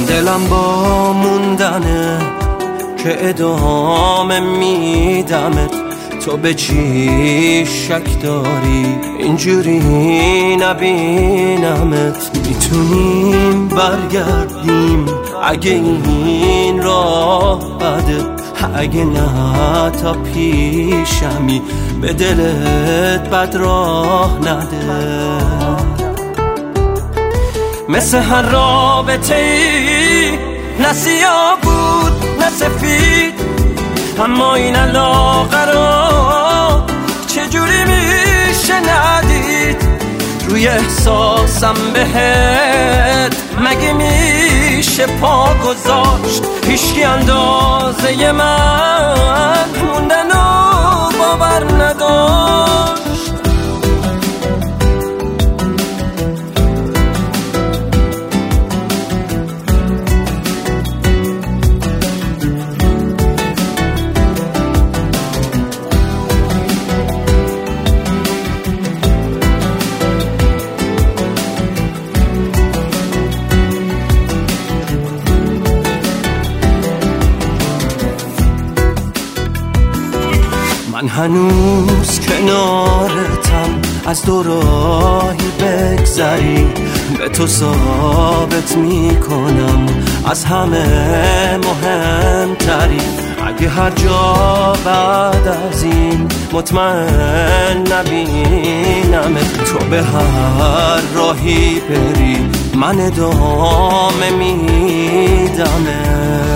دلم با موندنه که ادامه میدمت، تو به چی شک داری اینجوری نبینمت؟ میتونیم برگردیم اگه این راه بده، اگه نه تا پیشمی به دلت بد راه نده. مثل هر رابطه ای نه سیاه بود نه سفید، اما این علاقه رو چجوری میشه ندید؟ روی احساسم بهت مگه میشه پا گذاشت؟ هیچکی اندازه من موندن و باور نداشت. من هنوز کنارتم، از دو راهی بگذری به تو ثابت میکنم از همه مهمتری. اگه هر جا بعد از این مطمئن نبینم، تو به هر راهی بری من ادامه میدمه.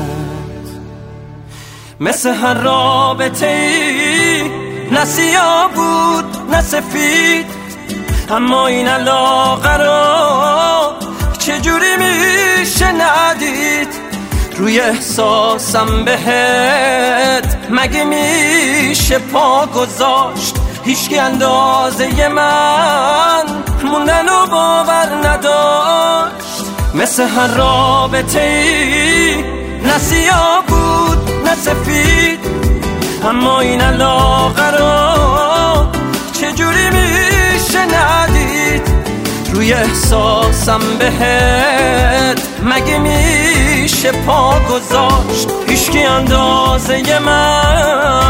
مثل هر رابطه ای نه سیاه بود نه سفید، اما این علاقه رو چجوری میشه ندید؟ روی احساسم بهت مگه میشه پا گذاشت؟ هیچکی اندازه من موندن و باور نداشت. مثل هر رابطه ای نه سیاه بود نه سفید، اما این علاقه رو چجوری میشه ندید؟ روی احساسم بهت مگه میشه پا گذاشت؟ هیچکی اندازه من